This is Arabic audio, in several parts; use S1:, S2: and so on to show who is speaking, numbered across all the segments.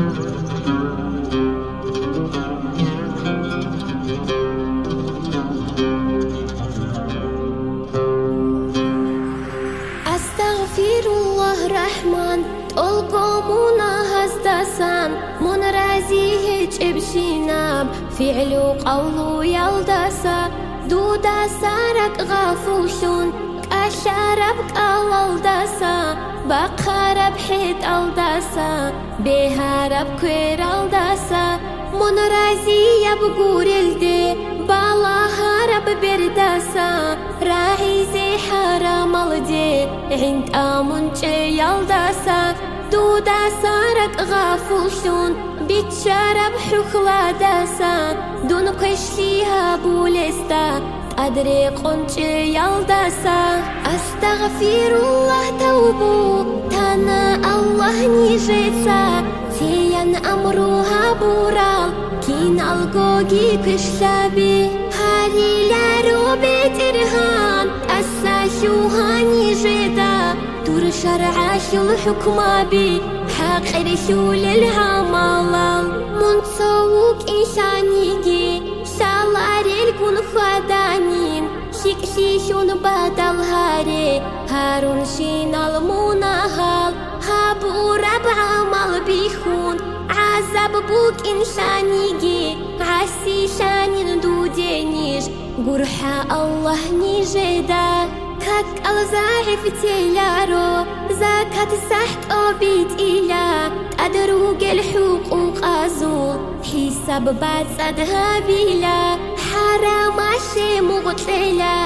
S1: Astaghfirullah Rahman تلقمونا هزدسان من رازيه جبشيناب فعل قول يلدسا دودا سارك غافوشون كشرب كالدسا بقرب حيت الدسا بهرب كير الدسا من رازيه بقورلدي بالا هرب بردسا راهي زي حرام الدي عند آمنش يلدسا دودا سارك غافوشون بيتشرب حخلا دسا دون قشليها بولستا أدري قنش يلدسا أستغفر الله توبو تانا الله نيجيسا تيان أمروها بورال كين القوغي كشلابي هالي لارو بيترهان أساشوها نيجيدا دور شرع شو الحكمة بي حق رشول الهمالال منصوك إنسانيجي سالاري الكون خدانين شكشيشون بدل هاري هارون شين المناهال هابو ربع عمل بيخون عذاب بوك إنسانيجي عسي شانين دودينيش قرحة الله نيجيدا كاك الزاحف تيلارو زاكات سحت أبيت إلا تدروج الحقوق أزول حساب بعد صدها بلا حرام عشي مغتلا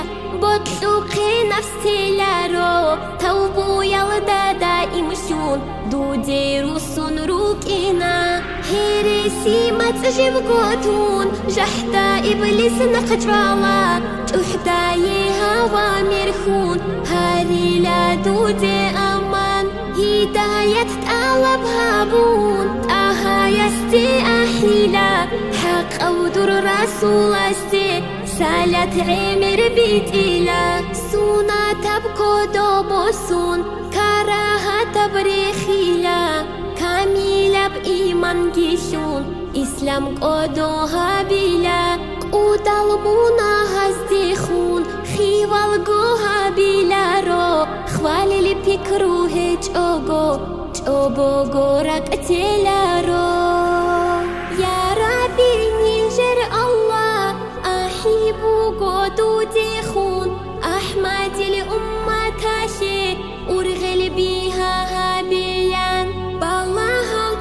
S1: بطلقي نفس تيلارو توبو يلدا دائم شون دودي روسون روكينا هيرسي ما تجيب قوتون جحدا إبليس نقجرالا تحدا يهوا ميرخون هاري لا دودي أمان هداية تقلب هابون تاها يستي أحيلا حق أو در رسول استي سالت عمر بيت إلا سونا تبكو دوبوسون كراها تبريخيلا كاميلا بإيمان جيشون إسلام قدوها بلا قود المونا هزديخون خيوال قوها بلا رو خوالي اللي بيكرو هج أوغو جوبو غورك أتلا رو يا ربي نيجر الله أحيبو قدو ديخون أحمد لأمة تاشي أرغل بيها هابيان بالله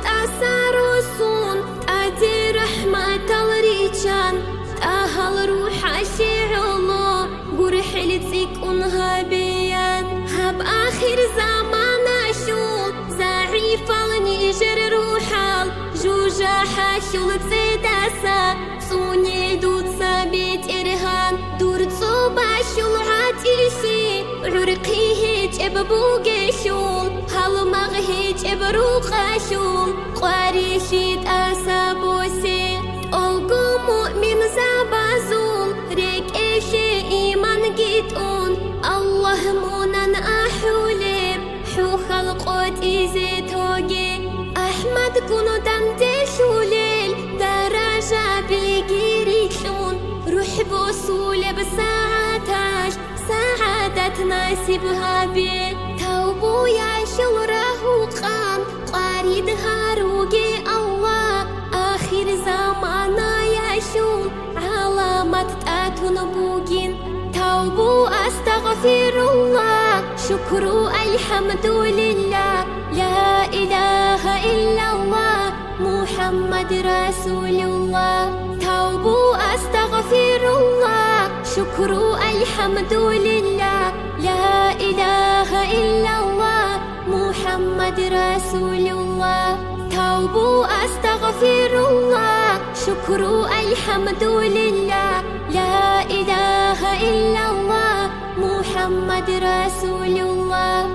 S1: تأسروسون تأدي رحمة الريجان تأهل روح شعلو قرح لتيك هابيان هب آخر زمان شول زعيف النيجر روحال جوجا حاشول تسيداسا سوني دوت سابيت إرهان دور تصوبا شول عاتيشي عرقي هيج إببوغي شول هالو مغهيج إبروقا شول قواريشي تأسا بوسي ألقو مؤمن زابازول ريك إيشي إيمان جيتون الله مونان أحولي حو خلقوت إيزي توجي أحمد كونو دانتي شوليل درجة بيجيريشون روح بوصولي بساعتاش سعادة ناسبها بي توبو يا شل راهوقان قاريد هاروجي الله آخر زمانا يشون علامات تاتون بوجين توبو أستغفر الله شكر الحمد لله لا إله إلا الله محمد رسول الله توبو أستغفر الله شكر الحمد لله لا إله إلا الله محمد رسول الله توبو أستغفر الله شكر الحمد لله لا إله إلا الله محمد رسول الله